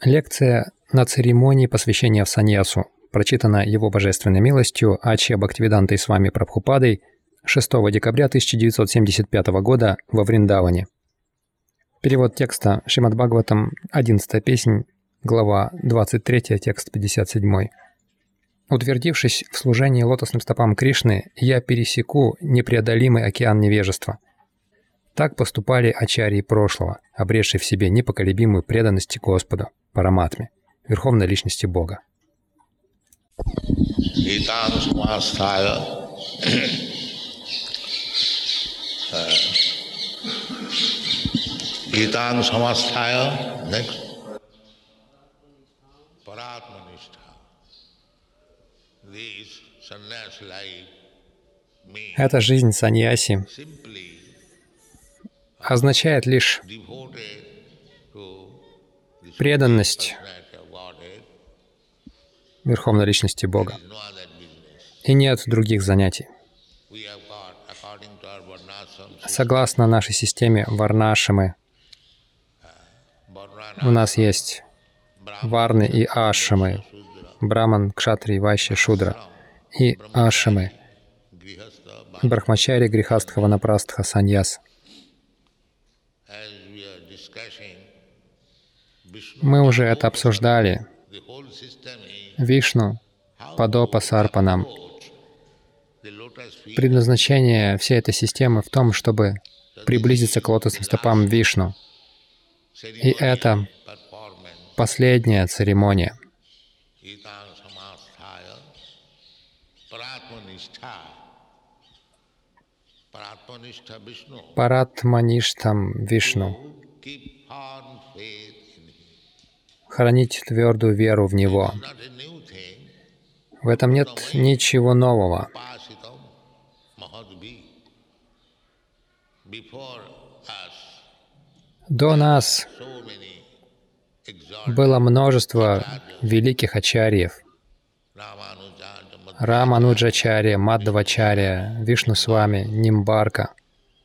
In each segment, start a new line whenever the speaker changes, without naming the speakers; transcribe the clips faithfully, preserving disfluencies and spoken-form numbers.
Лекция на церемонии посвящения в саньясу, прочитана Его Божественной милостью Ачья Бхактивидантой Свами Прабхупадой шестого декабря тысяча девятьсот семьдесят пятого года во Вриндаване. Перевод текста Шримад Бхагаватам, одиннадцатая песнь, глава двадцать третья, текст пятьдесят семь. «Утвердившись в служении лотосным стопам Кришны, я пересеку непреодолимый океан невежества». Так поступали ачарьи прошлого, обретшие в себе непоколебимую преданность Господу, Параматме, Верховной Личности Бога.
Гитан самастхая, next. Паратманистха. This sannyas life means
Эта жизнь саньяси
simply
означает лишь
devoted to the
преданность
personality of Godhead.
Верховной Личности Бога.
No other business.
И нет других занятий.
We have got, according to our varnashram system,
Согласно нашей системе варнашамы, у нас есть варны и ашамы, браман, кшатри, вайшья, шудра, и ашамы,
grihastha,
брахмачари, грихастха, ванапрастха, саньяс.
as we are discussing, Vishnu,
Мы уже это обсуждали.
the whole system is
Вишну, Падопа, Сарпанам.
the lotus feet,
Предназначение всей этой системы в том, чтобы приблизиться к лотосным стопам Вишну. И это
performance,
последняя церемония.
Gitang samasthaya, paratmanistha, paratmanistha Vishnu,
Паратмаништам Вишну.
keep firm faith in Him.
Хранить твердую веру в Него.
Not a new thing,
В этом нет ничего нового.
pasitam mahadvi. Before us,
До нас
so many exalted
было множество великих ачарьев.
Ramanujacharya,
Рамануджачарья, Маддавачарья, Вишнусвами, Нимбарка.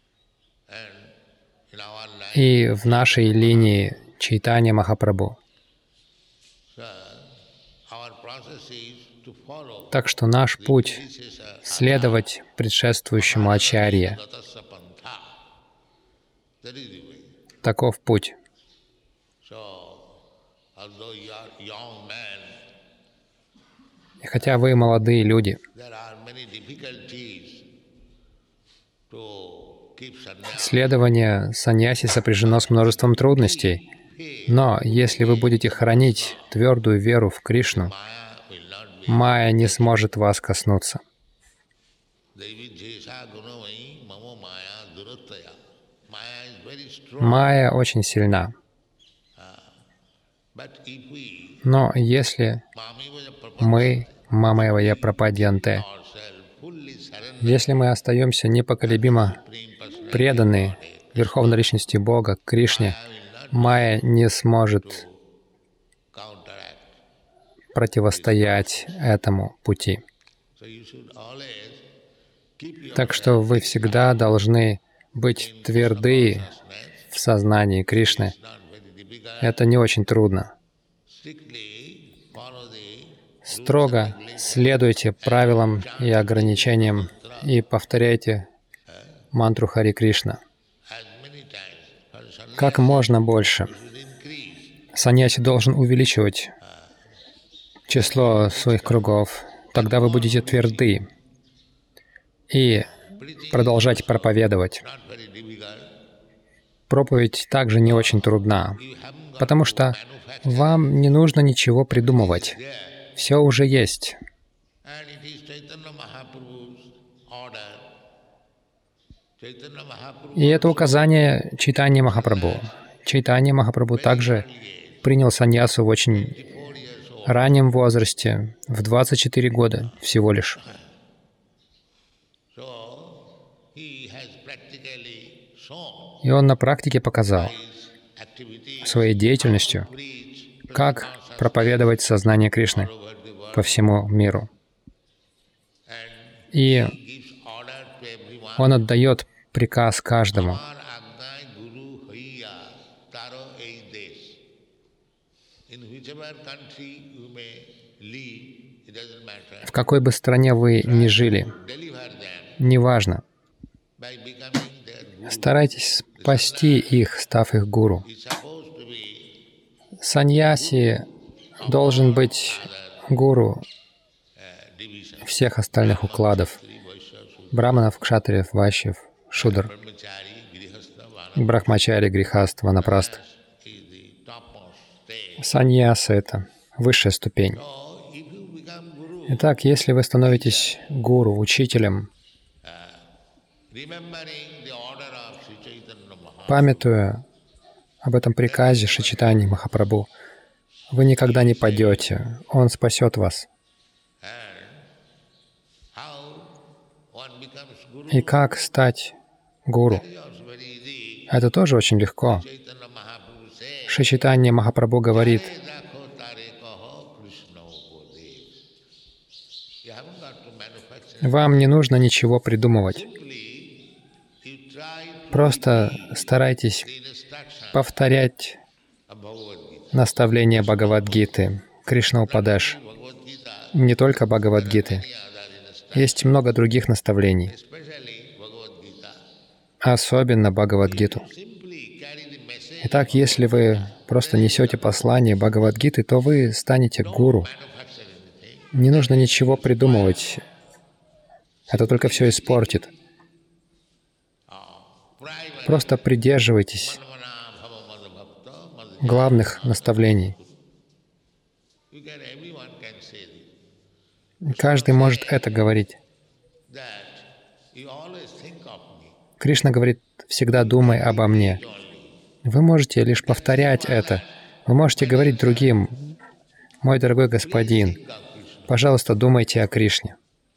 and in our life,
И в нашей линии Чайтанья Махапрабху.
sir, our process is to follow
Так что наш путь
this is a
— следовать предшествующему ачарье.
Tatasa Pantha. That is the way.
Таков путь.
So, although you are young man,
И хотя вы молодые люди,
there are many difficulties to keep sannyas.
следование саньяси сопряжено с множеством трудностей. Но если вы будете хранить твердую веру в Кришну,
Maya will not be.
майя не сможет вас коснуться.
Devi Jesha Gunamai Mama Maya Durataya. Maya is very strong.
Майя очень сильна.
But if we,
Но если
Mami was a purpose,
мы, Мамаевая Прападьянте,
ourselves fully surrender
если мы остаемся непоколебимо
Supreme Personality,
преданы Верховной Личности Бога, Кришне, майя не сможет
counteract.
противостоять этому пути.
So you should always keep your
Так что вы всегда должны быть тверды в сознании Кришны.
not very difficult.
Это не очень трудно.
Strictly follow the
Строго следуйте правилам и ограничениям и повторяйте мантру Хари Кришна
as many times. For sannyas
как можно больше.
should increase.
Саньяси должен увеличивать число своих кругов. Тогда вы будете тверды и продолжать проповедовать.
Not very difficult.
Проповедь также не очень трудна,
You haven't got
потому что вам не нужно ничего придумывать.
there.
Все уже есть.
And it is Chaitanya Mahaprabhu's order. Chaitanya Mahaprabhu
И это указание Чайтаньи Махапрабху. Чайтанья Махапрабху также принял саньясу в очень
four years old.
раннем возрасте, в двадцать четыре года всего лишь.
So he has practically shown
И он на практике показал
his activity
своей деятельностью,
preach
как проповедовать сознание Кришны
over the world
по всему миру.
and
И
gives order to everyone.
он отдает приказ каждому.
Amar Agnai Guru Haiya Taro Ei Desh.
В какой бы стране вы ни жили, неважно, старайтесь спасти их, став их гуру. Саньяси должен быть гуру всех остальных укладов — браманов, кшатриев, вайшьев, шудр, брахмачари, грихаст, ванапраст. Саньяса — это высшая ступень. Итак, если вы становитесь гуру, учителем, памятуя об этом приказе Шри Чайтаньи Махапрабху, вы никогда не падете, Он спасет вас. И как стать гуру? Это тоже очень легко. Шри Чайтанья Махапрабху говорит: вам не нужно ничего придумывать. Просто старайтесь повторять наставления Бхагавад-гиты, Кришна-упадеш, не только Бхагавад-гиты. Есть много других наставлений, особенно Бхагавад-гиту. Итак, если вы просто несете послание Бхагавад-гиты, то вы станете гуру. Не нужно ничего придумывать. Это только все испортит. Просто придерживайтесь главных наставлений. Каждый может это говорить. Кришна говорит: всегда думай обо мне. Вы можете лишь повторять это. Вы можете говорить другим: мой дорогой господин, пожалуйста, думайте о Кришне.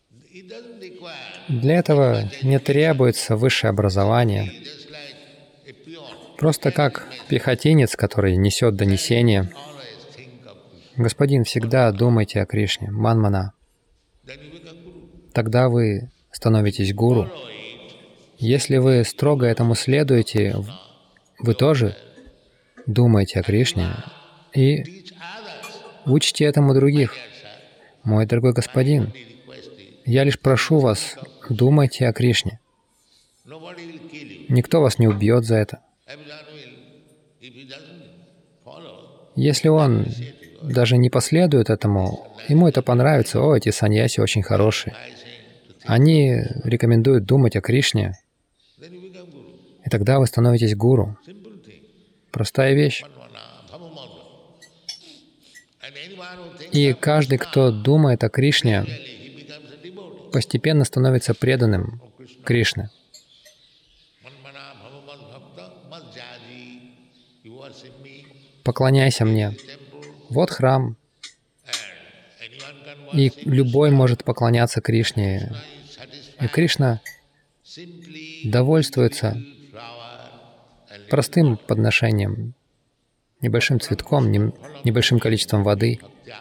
Для этого не требуется высшее образование. Просто как пехотинец, который несет донесение: господин, всегда думайте о Кришне, манмана. Тогда вы становитесь гуру. Если вы строго этому следуете, вы тоже думаете о Кришне и учите этому других. Мой дорогой господин, я лишь прошу вас, думайте о Кришне. Никто вас не убьет за это. Если он даже не последует этому, ему это понравится: о, эти саньяси очень хорошие. Они рекомендуют думать о Кришне, и тогда вы становитесь гуру. Простая вещь. И каждый, кто думает о Кришне, постепенно становится преданным Кришне. Поклоняйся мне. Вот храм. И любой может поклоняться Кришне. И Кришна довольствуется простым подношением, небольшим цветком, небольшим количеством воды.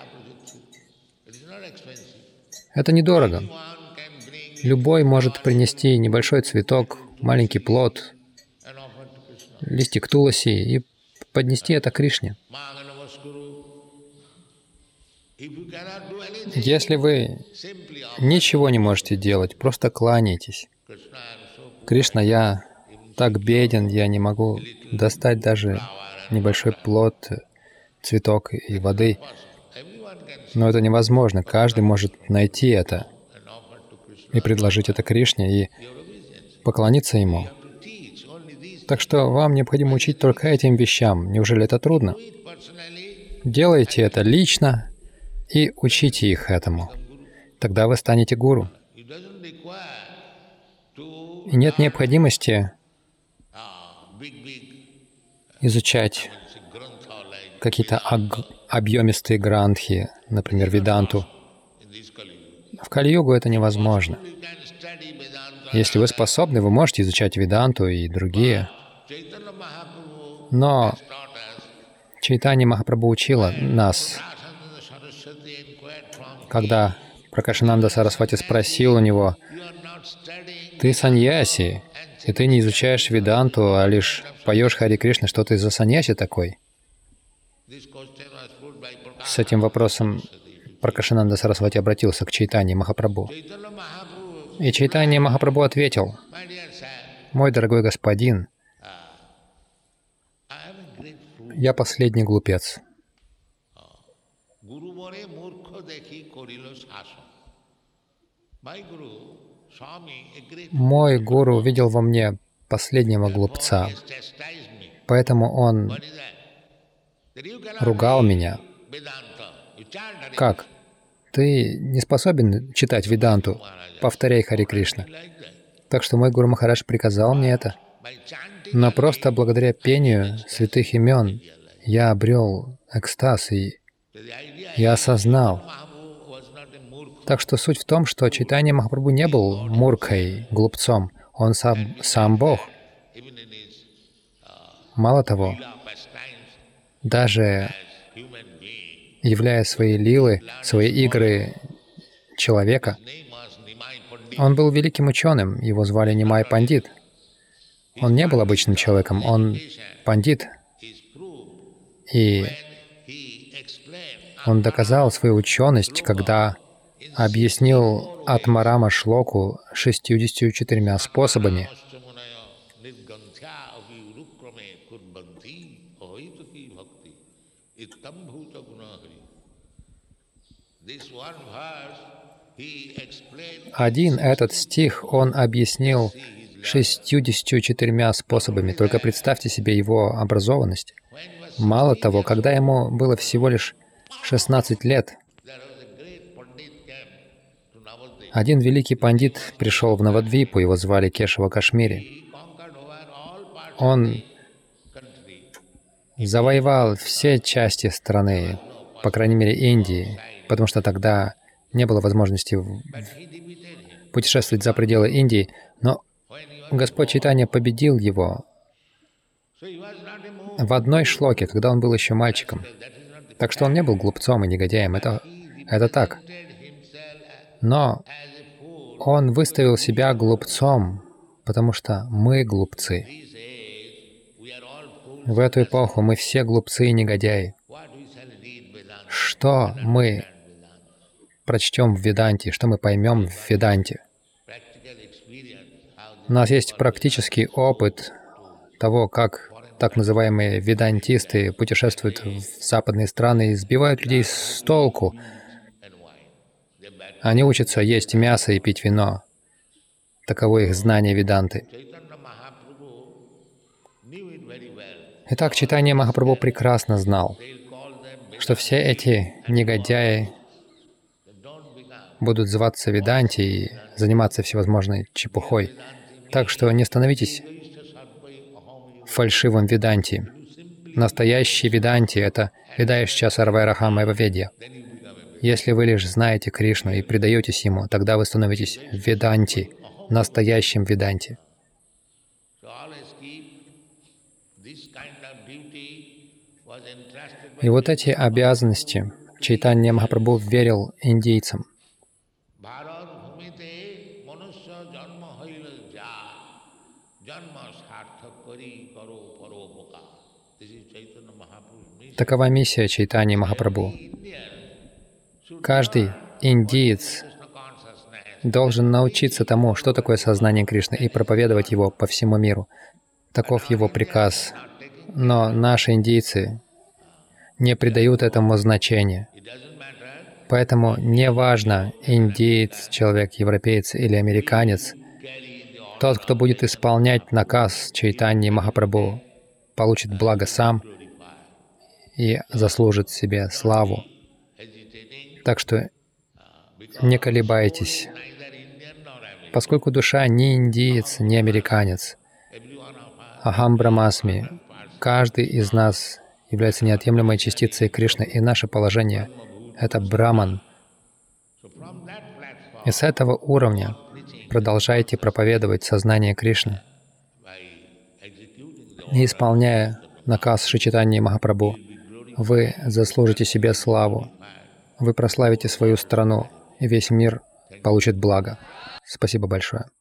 Это недорого. Любой может принести небольшой цветок, маленький плод, листик туласи и поднести это Кришне. Если вы ничего не можете делать, просто кланяйтесь. Кришна, я так беден, я не могу достать даже небольшой плод, цветок и воды. Но это невозможно. Каждый может найти это и предложить это Кришне, и поклониться Ему. Так что вам необходимо учить только этим вещам. Неужели это трудно? Делайте это лично и учите их этому. Тогда вы станете гуру. И нет необходимости изучать какие-то объемистые грантхи, например, Веданту. В Кали-югу это невозможно. Если вы способны, вы можете изучать Веданту и другие. Но Чайтанья Махапрабху учила нас, когда Пракашананда Сарасвати спросил у него: «Ты саньяси, и ты не изучаешь Веданту, а лишь поешь Хари Кришна, что ты за саньяси такой?» С этим вопросом Пракашананда Сарасвати обратился к Чайтанье Махапрабху. И Чайтанья Махапрабху ответил: «Мой дорогой господин, я последний глупец. Мой гуру увидел во мне последнего глупца, поэтому он ругал меня. Как? Ты не способен читать Веданту? Повторяй Харе Кришна». Так что мой Гуру Махарадж приказал мне это. Но просто благодаря пению святых имен я обрел экстаз, и я осознал. Так что суть в том, что Чайтанья Махапрабху не был муркой, глупцом. Он сам, сам Бог. Мало того, даже являя свои лилы, свои игры человека, он был великим ученым, его звали Нимай Пандит. Он не был обычным человеком, он пандит. И он доказал свою ученость, когда объяснил Атмарама Шлоку шестьюдесятью четырьмя способами. Один этот стих он объяснил шестьюдесятью четырьмя способами. Только представьте себе его образованность. Мало того, когда ему было всего лишь шестнадцать лет, один великий пандит пришел в Навадвипу, его звали Кешава Кашмири. Он завоевал все части страны, по крайней мере Индии, потому что тогда не было возможности путешествовать за пределы Индии, но Господь Чайтанья победил его в одной шлоке, когда он был еще мальчиком. Так что он не был глупцом и негодяем, это, это так. Но он выставил себя глупцом, потому что мы глупцы. В эту эпоху мы все глупцы и негодяи. Что мы прочтем в Веданте, что мы поймем в Веданте? У нас есть практический опыт того, как так называемые ведантисты путешествуют в западные страны и сбивают людей с толку. Они учатся есть мясо и пить вино. Таково их знание Веданты. Итак, Чайтанья Махапрабху прекрасно знал, что все эти негодяи будут зваться Веданти и заниматься всевозможной чепухой. Так что не становитесь фальшивым Веданти. Настоящий Веданти — это Ведаешча Сарвайрахама Эваведья. Если вы лишь знаете Кришну и предаетесь Ему, тогда вы становитесь Веданти, настоящим Веданти. И вот эти обязанности Чайтанья Махапрабху верил индийцам. Такова миссия Чайтаньи Махапрабху. Каждый индиец должен научиться тому, что такое сознание Кришны, и проповедовать его по всему миру. Таков его приказ. Но наши индийцы не придают этому значения. Поэтому неважно, индиец, человек, европеец или американец, тот, кто будет исполнять наказ Чайтаньи Махапрабху, получит благо сам и заслужит себе славу. Так что не колебайтесь, поскольку душа не индиец, не американец. Ахам Брамасми. Каждый из нас является неотъемлемой частицей Кришны, и наше положение — это Браман. И с этого уровня продолжайте проповедовать сознание Кришны. И исполняя наказ Шри Чайтаньи Махапрабху, вы заслужите себе славу, вы прославите свою страну, и весь мир получит благо. Спасибо большое.